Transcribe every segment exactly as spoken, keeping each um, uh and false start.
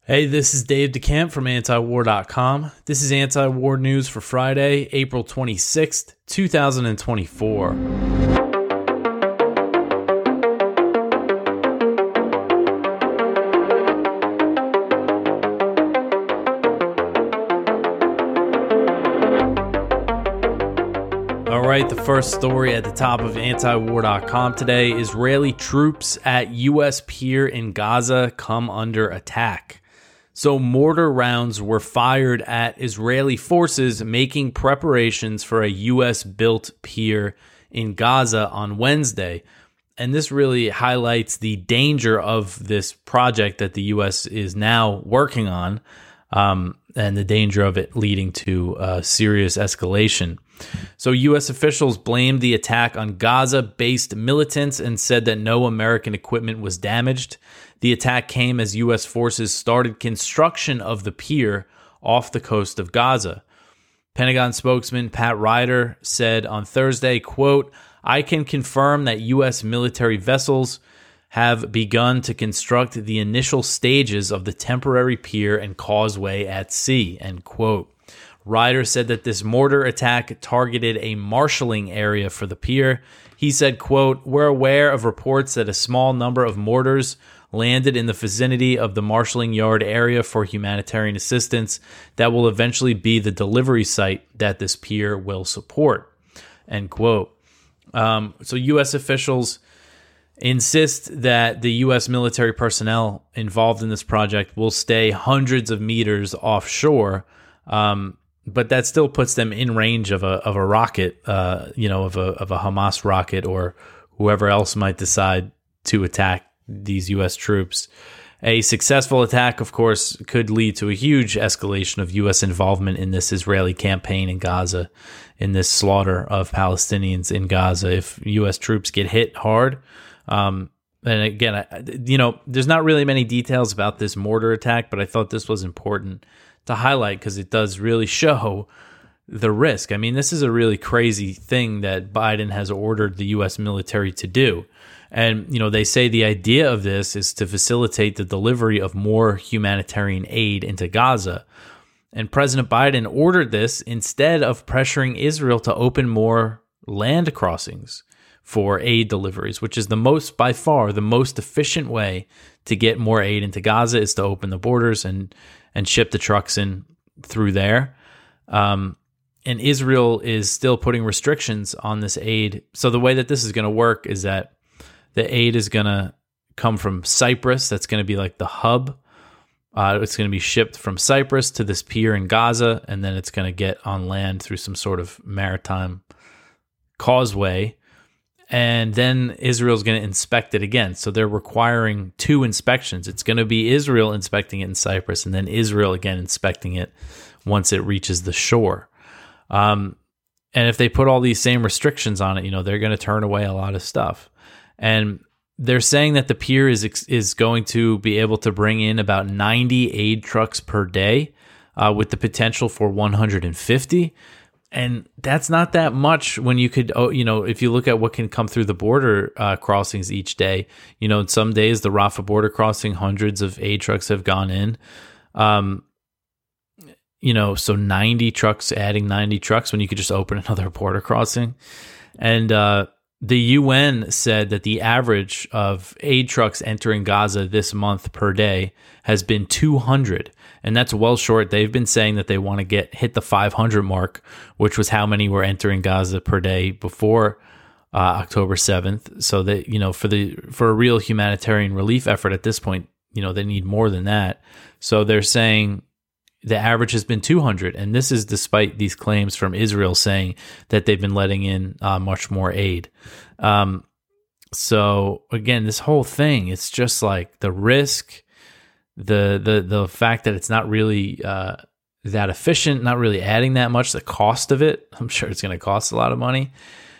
Hey, this is Dave DeCamp from anti war dot com. This is anti-war news for Friday, April twenty-sixth, two thousand twenty-four. All right, the first story at the top of anti war dot com today: Israeli troops at U S pier in Gaza come under attack. So mortar rounds were fired at Israeli forces making preparations for a U S-built pier in Gaza on Wednesday. And this really highlights the danger of this project that the U S is now working on, um, and the danger of it leading to uh, serious escalation. So U S officials blamed the attack on Gaza-based militants and said that no American equipment was damaged. The attack came as U S forces started construction of the pier off the coast of Gaza. Pentagon spokesman Pat Ryder said on Thursday, quote, "I can confirm that U S military vessels have begun to construct the initial stages of the temporary pier and causeway at sea," end quote. Ryder said that this mortar attack targeted a marshalling area for the pier. He said, quote, "We're aware of reports that a small number of mortars landed in the vicinity of the marshalling yard area for humanitarian assistance that will eventually be the delivery site that this pier will support," end quote. Um, so U S officials insist that the U S military personnel involved in this project will stay hundreds of meters offshore, um, but that still puts them in range of a of a rocket, uh, you know, of a of a Hamas rocket or whoever else might decide to attack these U S troops. A successful attack, of course, could lead to a huge escalation of U S involvement in this Israeli campaign in Gaza, in this slaughter of Palestinians in Gaza. If U S troops get hit hard, um, and again, I, you know, there's not really many details about this mortar attack, but I thought this was important to highlight because it does really show the risk. I mean, this is a really crazy thing that Biden has ordered the U S military to do. And, you know, they say the idea of this is to facilitate the delivery of more humanitarian aid into Gaza. And President Biden ordered this instead of pressuring Israel to open more land crossings for aid deliveries, which is the most, by far, the most efficient way to get more aid into Gaza is to open the borders and, and ship the trucks in through there. Um, and Israel is still putting restrictions on this aid. So the way that this is going to work is that the aid is going to come from Cyprus. That's going to be like the hub. Uh, it's going to be shipped from Cyprus to this pier in Gaza, and then it's going to get on land through some sort of maritime causeway. And then Israel's going to inspect it again. So they're requiring two inspections. It's going to be Israel inspecting it in Cyprus, and then Israel again inspecting it once it reaches the shore. Um, and if they put all these same restrictions on it, you know, they're going to turn away a lot of stuff. And they're saying that the pier is is going to be able to bring in about ninety aid trucks per day, uh, with the potential for one hundred fifty. And that's not that much when you could, oh, you know, if you look at what can come through the border uh, crossings each day, you know, some days the Rafah border crossing, hundreds of aid trucks have gone in. Um, you know, so ninety trucks, adding ninety trucks when you could just open another border crossing. And, uh, the U N said that the average of aid trucks entering Gaza this month per day has been two hundred, and that's well short. They've been saying that they want to get hit the five hundred mark, which was how many were entering Gaza per day before uh, October seventh. So that, you know, for the for a real humanitarian relief effort at this point, you know, they need more than that. So they're saying the average has been two hundred, and this is despite these claims from Israel saying that they've been letting in uh, much more aid. Um, so again, this whole thing, it's just like the risk, the the the fact that it's not really uh, that efficient, not really adding that much, the cost of it. I'm sure it's going to cost a lot of money.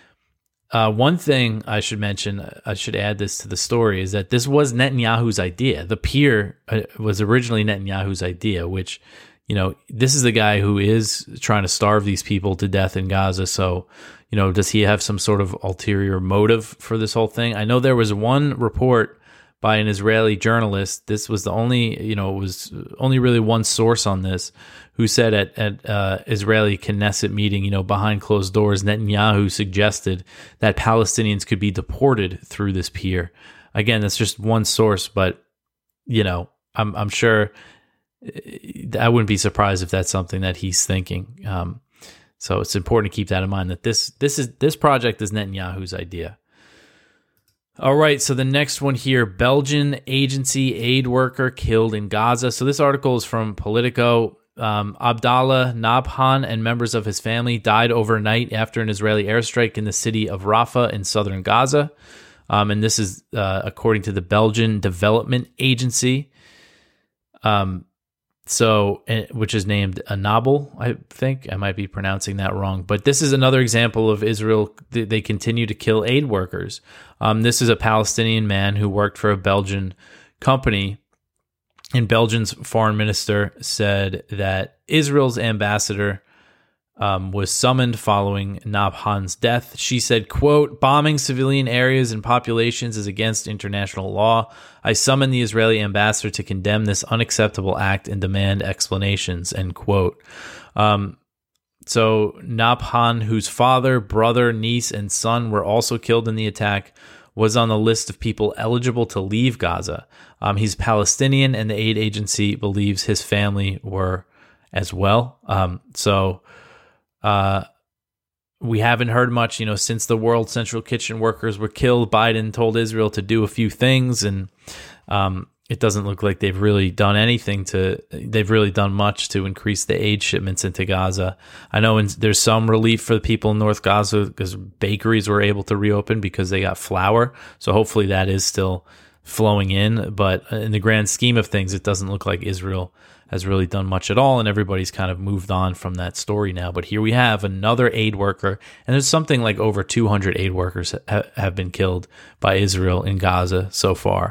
Uh, one thing I should mention, I should add this to the story, is that this was Netanyahu's idea. The pier uh, was originally Netanyahu's idea, which, you know, this is the guy who is trying to starve these people to death in Gaza. So, you know, does he have some sort of ulterior motive for this whole thing? I know there was one report by an Israeli journalist. This was the only, you know, it was only really one source on this, who said at at uh, Israeli Knesset meeting, you know, behind closed doors, Netanyahu suggested that Palestinians could be deported through this pier. Again, that's just one source, but you know, I'm I'm sure I wouldn't be surprised if that's something that he's thinking. Um, so it's important to keep that in mind, that this this is this project is Netanyahu's idea. All right, so the next one here, Belgian agency aid worker killed in Gaza. So this article is from Politico. Um, Abdallah Nabhan and members of his family died overnight after an Israeli airstrike in the city of Rafah in southern Gaza. Um, and this is uh, according to the Belgian Development Agency, um, so which is named Anabel, I think. I might be pronouncing that wrong. But this is another example of Israel. They continue to kill aid workers. Um, this is a Palestinian man who worked for a Belgian company. And Belgium's foreign minister said that Israel's ambassador um, was summoned following Nabhan's death. She said, quote, "Bombing civilian areas and populations is against international law. I summon the Israeli ambassador to condemn this unacceptable act and demand explanations," end quote. Um, so Nabhan, whose father, brother, niece, and son were also killed in the attack, was on the list of people eligible to leave Gaza. Um, he's Palestinian, and the aid agency believes his family were as well. Um, so uh, we haven't heard much, you know, since the World Central Kitchen workers were killed. Biden told Israel to do a few things, and um, it doesn't look like they've really done anything to, they've really done much to increase the aid shipments into Gaza. I know in, there's some relief for the people in North Gaza because bakeries were able to reopen because they got flour. So hopefully that is still flowing in. But in the grand scheme of things, it doesn't look like Israel has really done much at all. And everybody's kind of moved on from that story now. But here we have another aid worker. And there's something like over two hundred aid workers ha- have been killed by Israel in Gaza so far.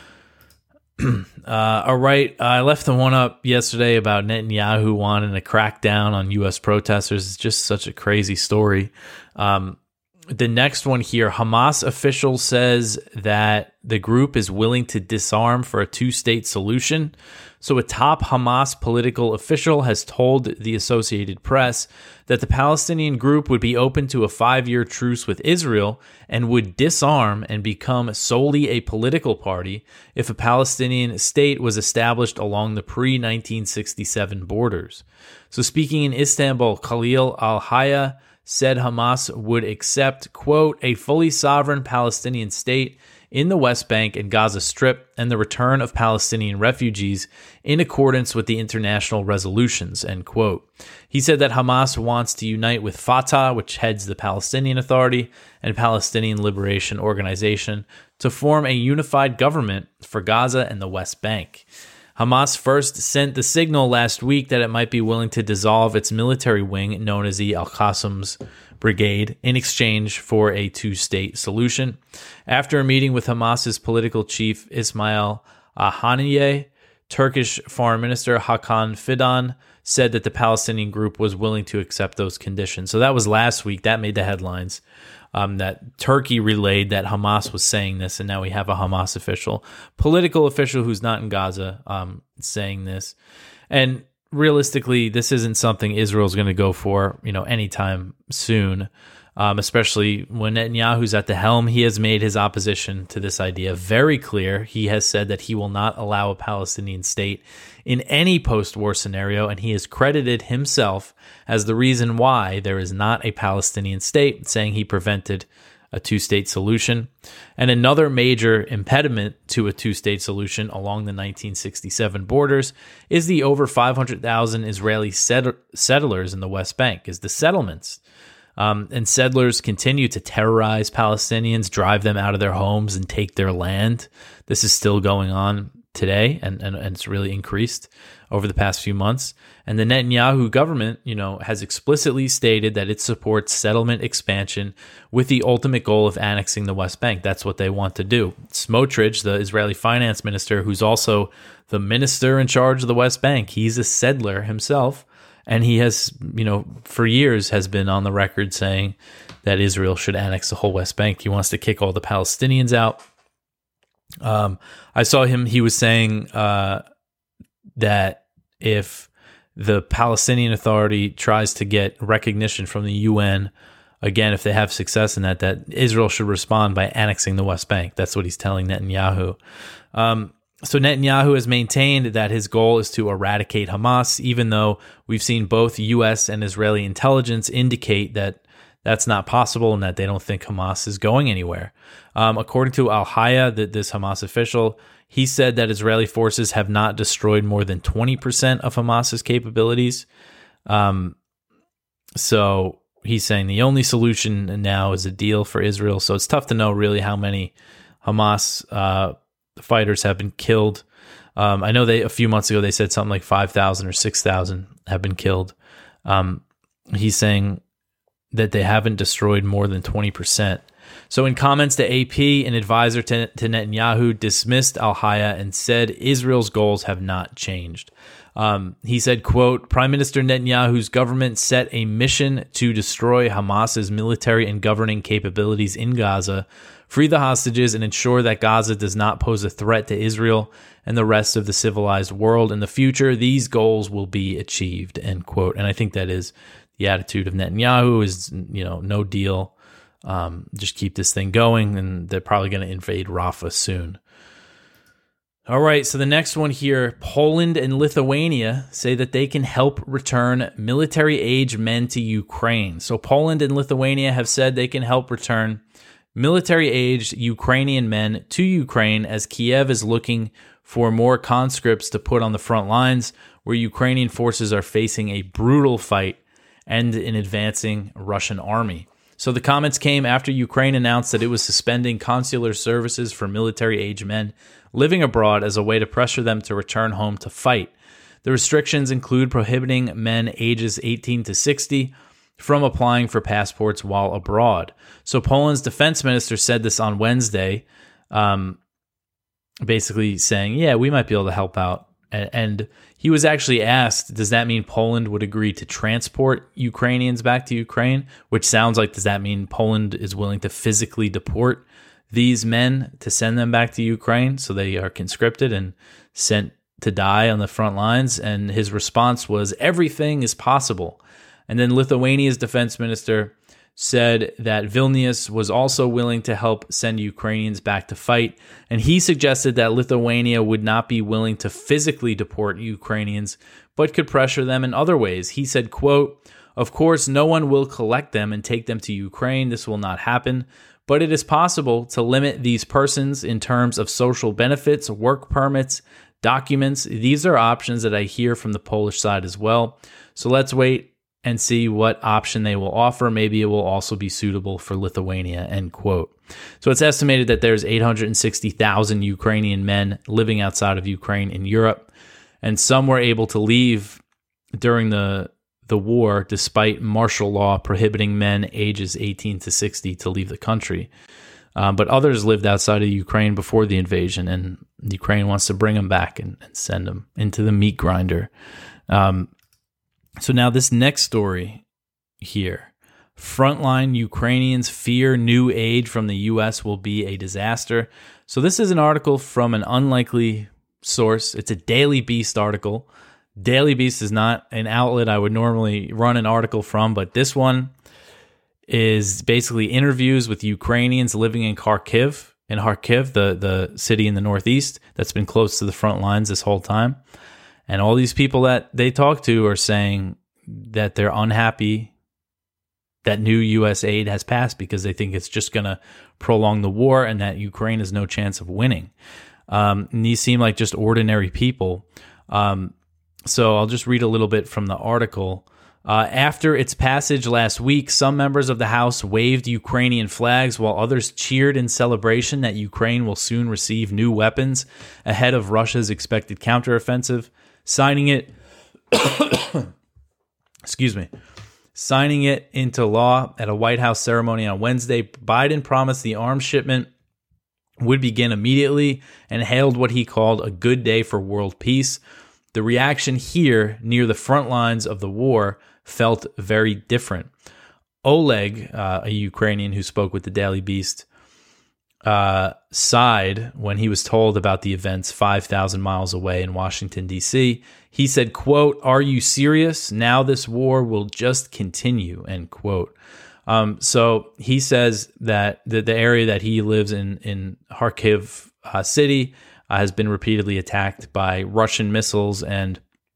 Uh, all right, I left the one up yesterday about Netanyahu wanting to crack down on U S protesters. It's just such a crazy story. Um, the next one here, Hamas official says that the group is willing to disarm for a two-state solution. So a top Hamas political official has told the Associated Press that the Palestinian group would be open to a five-year truce with Israel and would disarm and become solely a political party if a Palestinian state was established along the pre nineteen sixty-seven borders. So speaking in Istanbul, Khalil al-Hayya said Hamas would accept, quote, "a fully sovereign Palestinian state in the West Bank and Gaza Strip and the return of Palestinian refugees in accordance with the international resolutions," end quote. He said that Hamas wants to unite with Fatah, which heads the Palestinian Authority and Palestinian Liberation Organization, to form a unified government for Gaza and the West Bank. Hamas first sent the signal last week that it might be willing to dissolve its military wing known as the Al-Qassem's Brigade in exchange for a two-state solution. After a meeting with Hamas's political chief Ismail Haniyeh, Turkish Foreign Minister Hakan Fidan said that the Palestinian group was willing to accept those conditions. So that was last week. That made the headlines. Um, that Turkey relayed that Hamas was saying this, and now we have a Hamas official, political official who's not in Gaza, um, saying this. And realistically, this isn't something Israel's going to go for, you know, anytime soon. Um, especially when Netanyahu's at the helm. He has made his opposition to this idea very clear. He has said that he will not allow a Palestinian state in any post-war scenario, and he has credited himself as the reason why there is not a Palestinian state, saying he prevented a two-state solution. And another major impediment to a two-state solution along the nineteen sixty-seven borders is the over five hundred thousand Israeli set- settlers in the West Bank, is the settlements. Um, and settlers continue to terrorize Palestinians, drive them out of their homes, and take their land. This is still going on today, and, and, and it's really increased over the past few months. And the Netanyahu government, you know, has explicitly stated that it supports settlement expansion with the ultimate goal of annexing the West Bank. That's what they want to do. Smotrich, the Israeli finance minister, who's also the minister in charge of the West Bank, he's a settler himself. And he has, you know, for years has been on the record saying that Israel should annex the whole West Bank. He wants to kick all the Palestinians out. Um, I saw him, he was saying uh, that if the Palestinian Authority tries to get recognition from the U N, again, if they have success in that, that Israel should respond by annexing the West Bank. That's what he's telling Netanyahu. Um, so Netanyahu has maintained that his goal is to eradicate Hamas, even though we've seen both U S and Israeli intelligence indicate that that's not possible and that they don't think Hamas is going anywhere. Um, according to Al-Haya, that this Hamas official, he said that Israeli forces have not destroyed more than twenty percent of Hamas's capabilities. Um, so he's saying the only solution now is a deal for Israel. So it's tough to know really how many Hamas uh, fighters have been killed. Um, I know they a few months ago they said something like five thousand or six thousand have been killed. Um, he's saying that they haven't destroyed more than twenty percent. So in comments to A P, an advisor to, to Netanyahu dismissed Al-Haya and said Israel's goals have not changed. Um, he said, quote, Prime Minister Netanyahu's government set a mission to destroy Hamas's military and governing capabilities in Gaza, free the hostages, and ensure that Gaza does not pose a threat to Israel and the rest of the civilized world. In the future, these goals will be achieved, end quote. And I think that is the attitude of Netanyahu is, you know, no deal. Um, just keep this thing going, and they're probably going to invade Rafah soon. All right, so the next one here, Poland and Lithuania say that they can help return military-age men to Ukraine. So Poland and Lithuania have said they can help return military-aged Ukrainian men to Ukraine as Kiev is looking for more conscripts to put on the front lines where Ukrainian forces are facing a brutal fight and an advancing Russian army. So the comments came after Ukraine announced that it was suspending consular services for military-age men living abroad as a way to pressure them to return home to fight. The restrictions include prohibiting men ages eighteen to sixty from applying for passports while abroad. So Poland's defense minister said this on Wednesday, um, basically saying, yeah, we might be able to help out. And he was actually asked, does that mean Poland would agree to transport Ukrainians back to Ukraine? Which sounds like, does that mean Poland is willing to physically deport these men to send them back to Ukraine so they are conscripted and sent to die on the front lines? And his response was, everything is possible. And then Lithuania's defense minister said that Vilnius was also willing to help send Ukrainians back to fight, and he suggested that Lithuania would not be willing to physically deport Ukrainians, but could pressure them in other ways. He said, quote, of course, no one will collect them and take them to Ukraine. This will not happen, but it is possible to limit these persons in terms of social benefits, work permits, documents. These are options that I hear from the Polish side as well. So let's wait and see what option they will offer. Maybe it will also be suitable for Lithuania, end quote. So it's estimated that there's eight hundred sixty thousand Ukrainian men living outside of Ukraine in Europe, and some were able to leave during the the war despite martial law prohibiting men ages eighteen to sixty to leave the country. Um, but others lived outside of Ukraine before the invasion, and Ukraine wants to bring them back and, and send them into the meat grinder. Um, So now this next story here, frontline Ukrainians fear new aid from the U S will be a disaster. So this is an article from an unlikely source. It's a Daily Beast article. Daily Beast is not an outlet I would normally run an article from, but this one is basically interviews with Ukrainians living in Kharkiv, in Kharkiv, the, the city in the northeast that's been close to the front lines this whole time. And all these people that they talk to are saying that they're unhappy that new U S aid has passed because they think it's just going to prolong the war and that Ukraine has no chance of winning. Um, and these seem like just ordinary people. Um, so I'll just read a little bit from the article. Uh, after its passage last week, some members of the House waved Ukrainian flags while others cheered in celebration that Ukraine will soon receive new weapons ahead of Russia's expected counteroffensive. Signing it, excuse me, signing it into law at a White House ceremony on Wednesday, Biden promised the arms shipment would begin immediately and hailed what he called a good day for world peace. The reaction here near the front lines of the war felt very different. Oleg, uh, a Ukrainian who spoke with the Daily Beast, uh, side when he was told about the events five thousand miles away in Washington, D C. He said, quote, "Are you serious? Now this war will just continue," end quote. Um, so he says that the, the area that he lives in, in Kharkiv uh, city, uh, has been repeatedly attacked by Russian missiles, and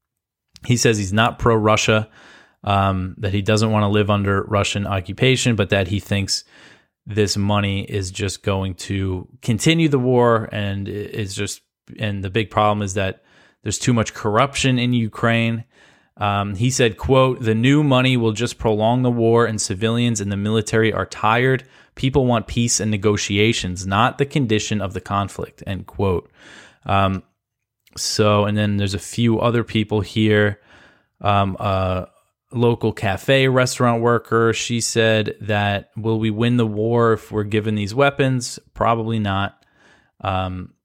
he says he's not pro-Russia, um, that he doesn't want to live under Russian occupation, but that he thinks this money is just going to continue the war, and is just, and the big problem is that there's too much corruption in Ukraine. Um, he said, quote, "The new money will just prolong the war, and civilians and the military are tired. People want peace and negotiations, not the condition of the conflict," end quote. Um, so, and then there's a few other people here. Um, a local cafe restaurant worker, she said that, "Will we win the war if we're given these weapons? Probably not." Um,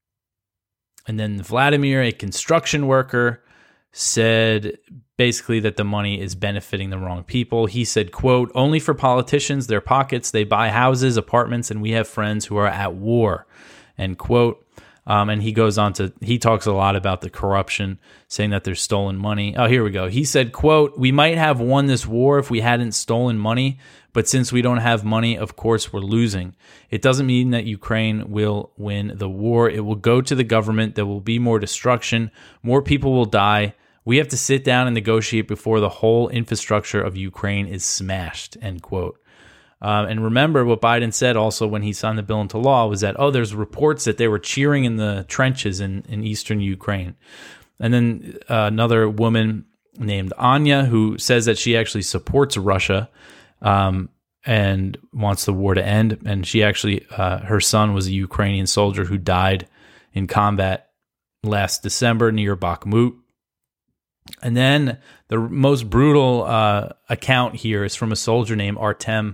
and then Vladimir, a construction worker, said basically that the money is benefiting the wrong people. He said, quote, "Only for politicians, their pockets, they buy houses, apartments, and we have friends who are at war," end quote. Um, and he goes on to, he talks a lot about the corruption, saying that there's stolen money. Oh, here we go. He said, quote, "We might have won this war if we hadn't stolen money, but since we don't have money, of course we're losing. It doesn't mean that Ukraine will win the war. It will go to the government. There will be more destruction. More people will die. We have to sit down and negotiate before the whole infrastructure of Ukraine is smashed," end quote. Um, and remember what Biden said also when he signed the bill into law was that, oh, there's reports that they were cheering in the trenches in, in eastern Ukraine. And then uh, another woman named Anya, who says that she actually supports Russia um, and wants the war to end. And she actually, uh, her son was a Ukrainian soldier who died in combat last December near Bakhmut. And then the most brutal uh, account here is from a soldier named Artem,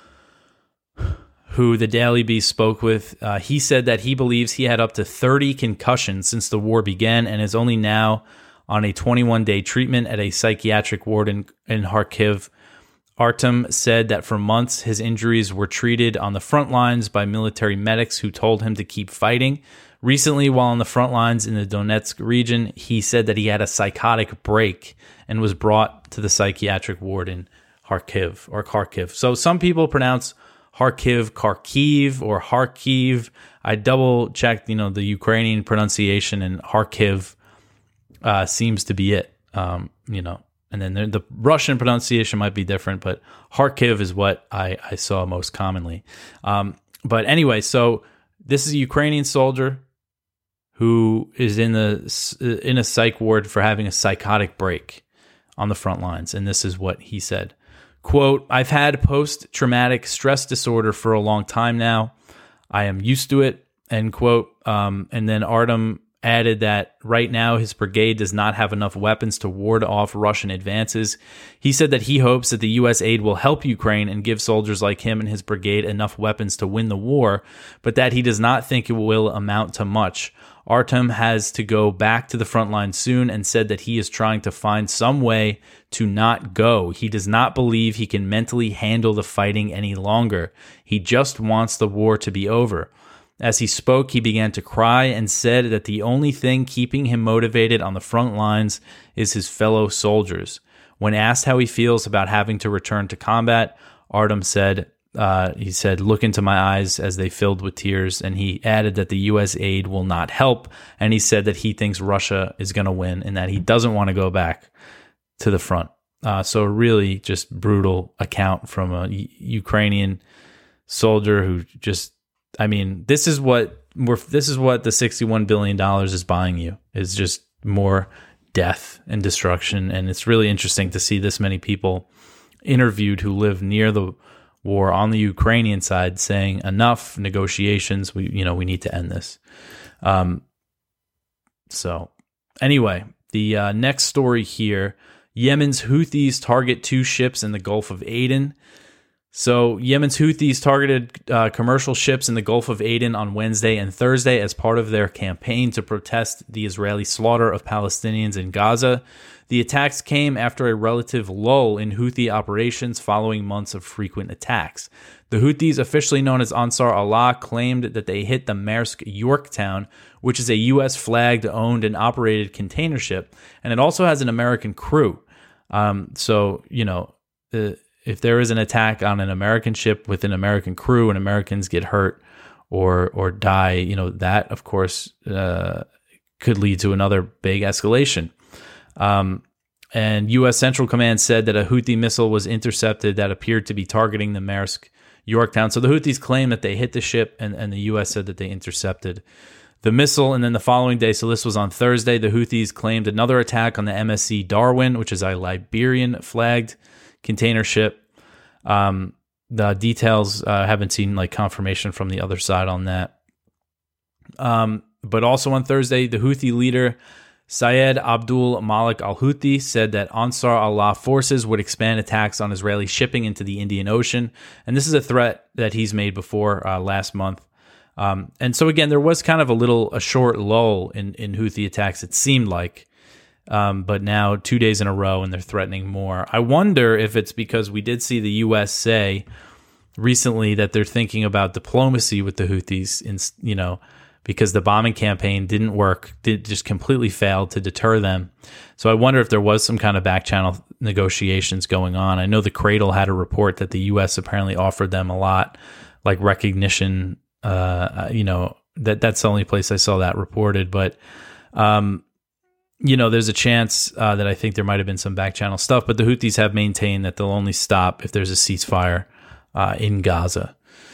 who the Daily Beast spoke with. Uh, he said that he believes he had up to thirty concussions since the war began and is only now on a twenty-one day treatment at a psychiatric ward in, in Kharkiv. Artem said that for months his injuries were treated on the front lines by military medics who told him to keep fighting. Recently, while on the front lines in the Donetsk region, he said that he had a psychotic break and was brought to the psychiatric ward in Kharkiv or Kharkiv. So some people pronounce Kharkiv, Kharkiv, or Kharkiv. I double checked, you know, the Ukrainian pronunciation, and Kharkiv uh, seems to be it. Um, you know, and then the, the Russian pronunciation might be different, but Kharkiv is what I, I saw most commonly. Um, but anyway, so this is a Ukrainian soldier who is in the in a psych ward for having a psychotic break on the front lines, and this is what he said. Quote, "I've had post-traumatic stress disorder for a long time now. I am used to it," end quote. Um, and then Artem added that right now his brigade does not have enough weapons to ward off Russian advances. He said that he hopes that the U S aid will help Ukraine and give soldiers like him and his brigade enough weapons to win the war, but that he does not think it will amount to much. Artem has to go back to the front line soon and said that he is trying to find some way to not go. He does not believe he can mentally handle the fighting any longer. He just wants the war to be over. As he spoke, he began to cry and said that the only thing keeping him motivated on the front lines is his fellow soldiers. When asked how he feels about having to return to combat, Artem said, Uh, he said, "Look into my eyes as they filled with tears," and he added that the U S aid will not help, and he said that he thinks Russia is going to win and that he doesn't want to go back to the front. Uh, so really just brutal account from a U- Ukrainian soldier who just, I mean, this is what we're, this is what the sixty-one billion dollars is buying you, is just more death and destruction. And it's really interesting to see this many people interviewed who live near the war on the Ukrainian side saying enough negotiations. We, you know, we need to end this. Um, so anyway, the uh, next story here, Yemen's Houthis target two ships in the Gulf of Aden. So Yemen's Houthis targeted uh, commercial ships in the Gulf of Aden on Wednesday and Thursday as part of their campaign to protest the Israeli slaughter of Palestinians in Gaza. The attacks came after a relative lull in Houthi operations following months of frequent attacks. The Houthis, officially known as Ansar Allah, claimed that they hit the Maersk Yorktown, which is a U S-flagged, owned, and operated container ship, and it also has an American crew. Um, so, you know, the if there is an attack on an American ship with an American crew and Americans get hurt or or die, you know, that, of course, uh, could lead to another big escalation. Um, and U S Central Command said that a Houthi missile was intercepted that appeared to be targeting the Maersk Yorktown. So the Houthis claim that they hit the ship, and, and the U S said that they intercepted the missile. And then the following day, so this was on Thursday, the Houthis claimed another attack on the M S C Darwin, which is a Liberian-flagged container ship. Um, the details, uh, haven't seen like confirmation from the other side on that. Um, but also on Thursday, the Houthi leader Syed Abdul Malik al-Houthi said that Ansar Allah forces would expand attacks on Israeli shipping into the Indian Ocean, and this is a threat that he's made before uh, last month. Um, and so again, there was kind of a little a short lull in in Houthi attacks, it seemed like. Um, but now two days in a row, and they're threatening more. I wonder if it's because we did see the U S say recently that they're thinking about diplomacy with the Houthis, in, you know, because the bombing campaign didn't work, did just completely failed to deter them. So I wonder if there was some kind of back channel negotiations going on. I know the Cradle had a report that the U S apparently offered them a lot, like recognition. Uh, you know, that that's the only place I saw that reported, but. Um, You know, there's a chance uh, that I think there might have been some back channel stuff, but the Houthis have maintained that they'll only stop if there's a ceasefire uh, in Gaza.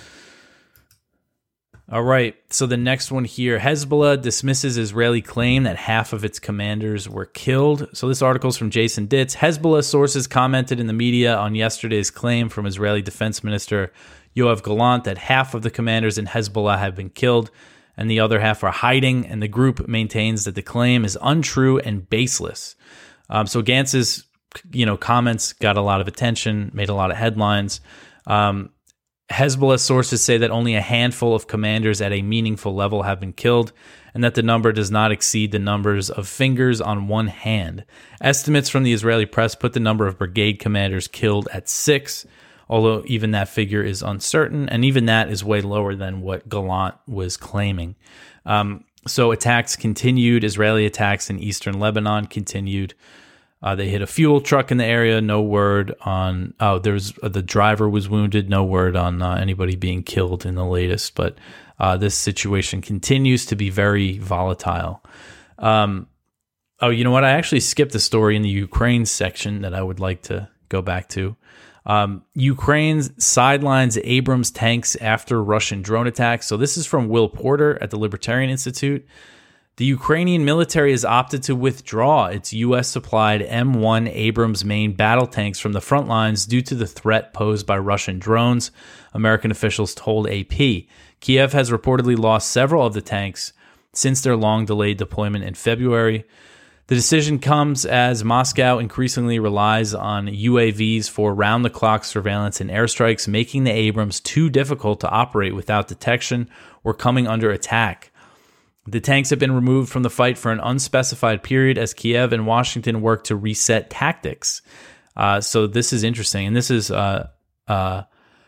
All right, so the next one here, Hezbollah dismisses Israeli claim that half of its commanders were killed. So this article is from Jason Ditz. Hezbollah sources commented in the media on yesterday's claim from Israeli Defense Minister Yoav Gallant that half of the commanders in Hezbollah have been killed, and the other half are hiding, and the group maintains that the claim is untrue and baseless. Um, so Gantz's, you know, comments got a lot of attention, made a lot of headlines. Um, Hezbollah sources say that only a handful of commanders at a meaningful level have been killed, and that the number does not exceed the numbers of fingers on one hand. Estimates from the Israeli press put the number of brigade commanders killed at six, although even that figure is uncertain, and even that is way lower than what Gallant was claiming. Um, so attacks continued. Israeli attacks in eastern Lebanon continued. Uh, they hit a fuel truck in the area. No word on, oh, there's uh, the driver was wounded. No word on uh, anybody being killed in the latest, but uh, this situation continues to be very volatile. Um, oh, you know what? I actually skipped the story in the Ukraine section that I would like to go back to. Um, Ukraine sidelines Abrams tanks after Russian drone attacks. So this is from Will Porter at the Libertarian Institute. The Ukrainian military has opted to withdraw its U S-supplied M one Abrams main battle tanks from the front lines due to the threat posed by Russian drones, American officials told A P. Kiev has reportedly lost several of the tanks since their long-delayed deployment in February. The decision comes as Moscow increasingly relies on U A Vs for round-the-clock surveillance and airstrikes, making the Abrams too difficult to operate without detection or coming under attack. The tanks have been removed from the fight for an unspecified period as Kiev and Washington work to reset tactics. Uh, so this is interesting, and this is uh, uh,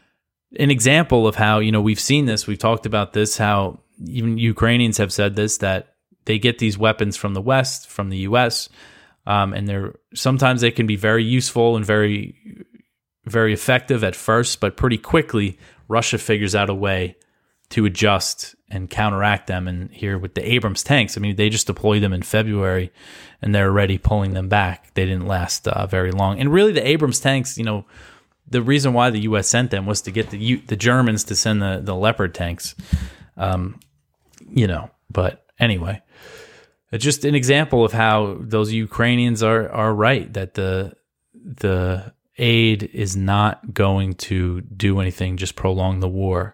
an example of how, you know, we've seen this, we've talked about this, how even Ukrainians have said this, that they get these weapons from the West, from the U S, um, and they're sometimes they can be very useful and very, very effective at first, but pretty quickly Russia figures out a way to adjust and counteract them. And here with the Abrams tanks, I mean, they just deployed them in February, and they're already pulling them back. They didn't last uh, very long. And really, the Abrams tanks, you know, the reason why the U S sent them was to get the U- the Germans to send the the Leopard tanks. Um, you know, but anyway. It's just an example of how those Ukrainians are are right, that the the aid is not going to do anything, just prolong the war.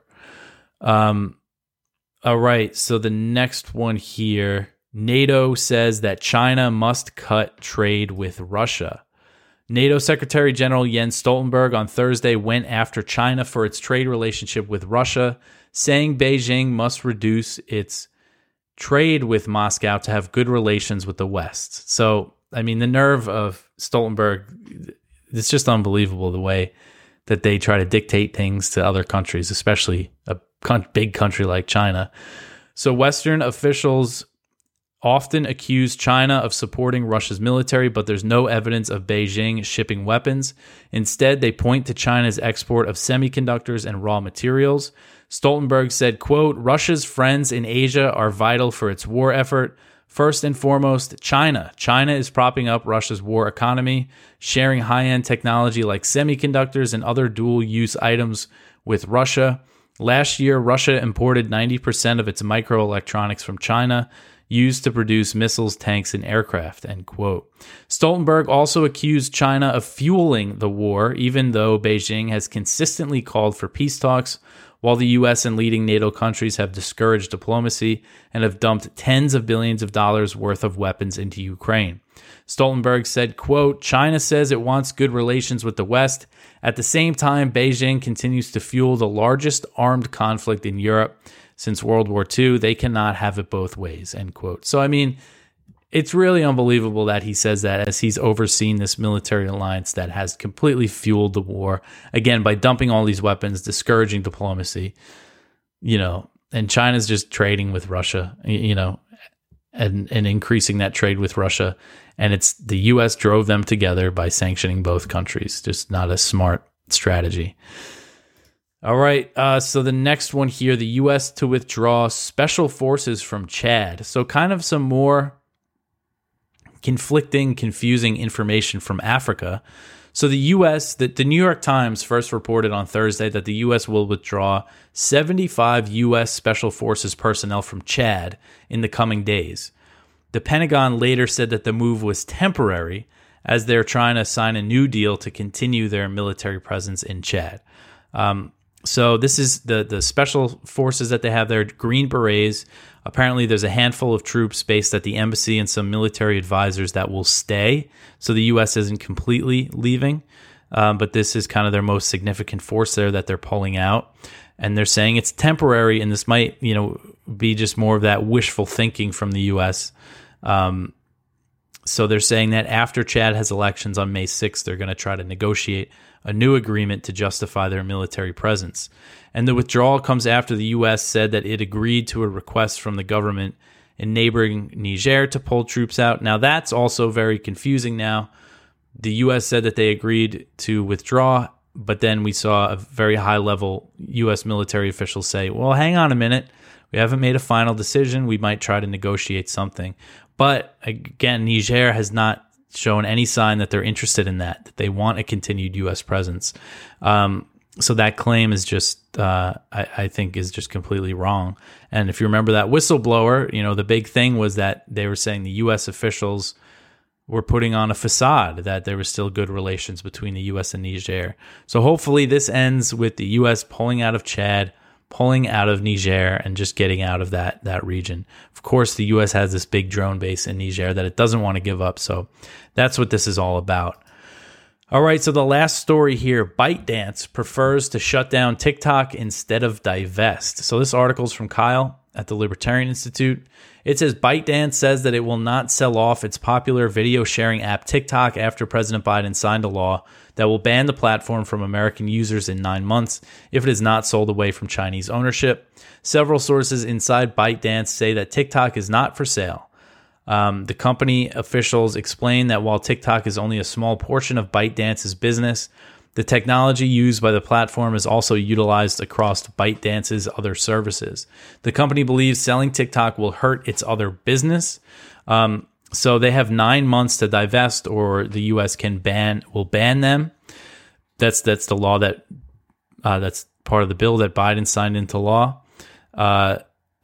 Um, all right, so the next one here, NATO says that China must cut trade with Russia. NATO Secretary General Jens Stoltenberg on Thursday went after China for its trade relationship with Russia, saying Beijing must reduce its trade with Moscow to have good relations with the West. So, I mean, the nerve of Stoltenberg, it's just unbelievable the way that they try to dictate things to other countries, especially a big country like China. So Western officials often accuse China of supporting Russia's military, but there's no evidence of Beijing shipping weapons. Instead, they point to China's export of semiconductors and raw materials. Stoltenberg said, quote, Russia's friends in Asia are vital for its war effort. First and foremost, China. China is propping up Russia's war economy, sharing high-end technology like semiconductors and other dual-use items with Russia. Last year, Russia imported ninety percent of its microelectronics from China, used to produce missiles, tanks, and aircraft, end quote. Stoltenberg also accused China of fueling the war, even though Beijing has consistently called for peace talks, while the U S and leading NATO countries have discouraged diplomacy and have dumped tens of billions of dollars worth of weapons into Ukraine. Stoltenberg said, quote, China says it wants good relations with the West. At the same time, Beijing continues to fuel the largest armed conflict in Europe since World War Two. They cannot have it both ways, end quote. So, I mean, it's really unbelievable that he says that as he's overseen this military alliance that has completely fueled the war, again, by dumping all these weapons, discouraging diplomacy, you know, and China's just trading with Russia, you know, and, and increasing that trade with Russia. And it's the U S drove them together by sanctioning both countries. Just not a smart strategy. All right, uh, so the next one here, the U S to withdraw special forces from Chad. So kind of some more conflicting, confusing information from Africa. So the U S, the, the New York Times first reported on Thursday that the U S will withdraw seventy-five U S Special Forces personnel from Chad in the coming days. The Pentagon later said that the move was temporary as they're trying to sign a new deal to continue their military presence in Chad. Um, So this is the the special forces that they have there, Green Berets. Apparently there's a handful of troops based at the embassy and some military advisors that will stay. So the U S isn't completely leaving, um, but this is kind of their most significant force there that they're pulling out. And they're saying it's temporary, and this might, you know, be just more of that wishful thinking from the U S. Um, so they're saying that after Chad has elections on May sixth, they're going to try to negotiate a new agreement to justify their military presence. And the withdrawal comes after the U S said that it agreed to a request from the government in neighboring Niger to pull troops out. Now, that's also very confusing now. The U S said that they agreed to withdraw, but then we saw a very high-level U S military official say, well, hang on a minute. We haven't made a final decision. We might try to negotiate something. But again, Niger has not shown any sign that they're interested in that, that they want a continued U S presence. Um, so that claim is just, uh, I, I think, is just completely wrong. And if you remember that whistleblower, you know, the big thing was that they were saying the U S officials were putting on a facade that there was still good relations between the U S and Niger. So hopefully this ends with the U S pulling out of Chad, pulling out of Niger, and just getting out of that that region. Of course, the U S has this big drone base in Niger that it doesn't want to give up, so that's what this is all about. All right, so the last story here, ByteDance prefers to shut down TikTok instead of divest. So this article is from Kyle at the Libertarian Institute. It says ByteDance says that it will not sell off its popular video sharing app TikTok after President Biden signed a law that will ban the platform from American users in nine months if it is not sold away from Chinese ownership. Several sources inside ByteDance say that TikTok is not for sale. Um, the company officials explain that while TikTok is only a small portion of ByteDance's business, the technology used by the platform is also utilized across ByteDance's other services. The company believes selling TikTok will hurt its other business. Um, so they have nine months to divest, or the U S can ban will ban them. That's that's the law that uh, that's part of the bill that Biden signed into law, uh,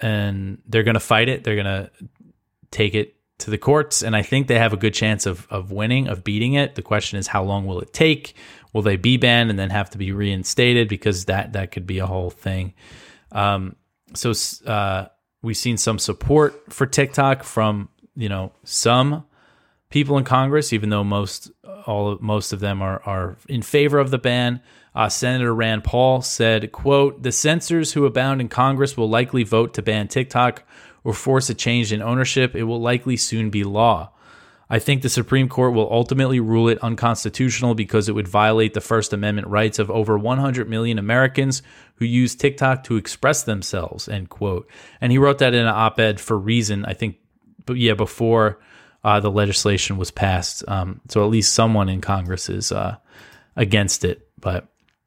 and they're going to fight it. They're going to take it to the courts, and I think they have a good chance of of winning, of beating it. The question is, how long will it take? Will they be banned and then have to be reinstated? Because that that could be a whole thing. Um, so uh, we've seen some support for TikTok from, you know, some people in Congress, even though most all most of them are, are in favor of the ban. Uh, Senator Rand Paul said, quote, "The censors who abound in Congress will likely vote to ban TikTok or force a change in ownership. It will likely soon be law. I think the Supreme Court will ultimately rule it unconstitutional because it would violate the First Amendment rights of over one hundred million Americans who use TikTok to express themselves," end quote. And he wrote that in an op-ed for Reason, I think, but yeah, before uh, the legislation was passed. Um, so at least someone in Congress is uh, against it. But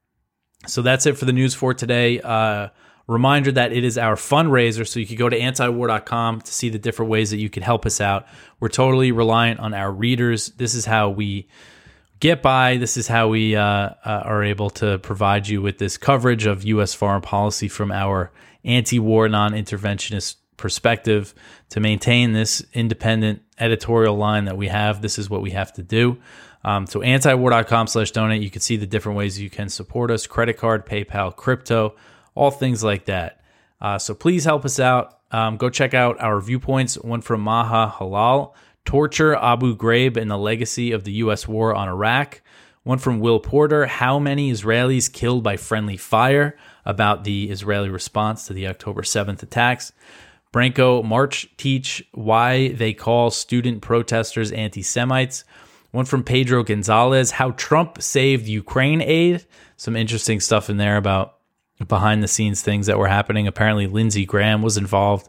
so that's it for the news for today. Uh, Reminder that it is our fundraiser, so you can go to anti war dot com to see the different ways that you can help us out. We're totally reliant on our readers. This is how we get by. This is how we uh, uh, are able to provide you with this coverage of U S foreign policy from our anti-war, non-interventionist perspective. To maintain this independent editorial line that we have, this is what we have to do. Um, so anti war dot com slash donate. You can see the different ways you can support us: credit card, PayPal, crypto, all things like that. Uh, so please help us out. Um, go check out our viewpoints. One from Maha Halal, Torture, Abu Ghraib, and the Legacy of the U S War on Iraq. One from Will Porter, How Many Israelis Killed by Friendly Fire, about the Israeli response to the October seventh attacks. Branko March Teach, Why They Call Student Protesters Anti-Semites. One from Pedro Gonzalez, How Trump Saved Ukraine Aid. Some interesting stuff in there about behind the scenes things that were happening. Apparently Lindsey Graham was involved.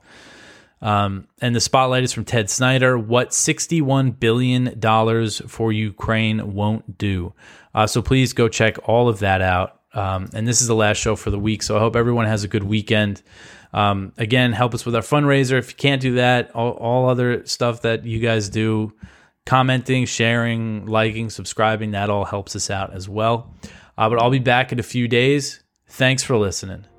Um, and the spotlight is from Ted Snyder, What sixty-one billion dollars for Ukraine Won't Do. Uh, so please go check all of that out. Um, and this is the last show for the week, so I hope everyone has a good weekend. Um, again, help us with our fundraiser. If you can't do that, all, all other stuff that you guys do, commenting, sharing, liking, subscribing, that all helps us out as well. Uh, but I'll be back in a few days. Thanks for listening.